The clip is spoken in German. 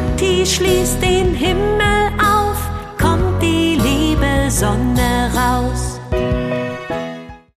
die schließt den Himmel auf, kommt die liebe Sonne raus.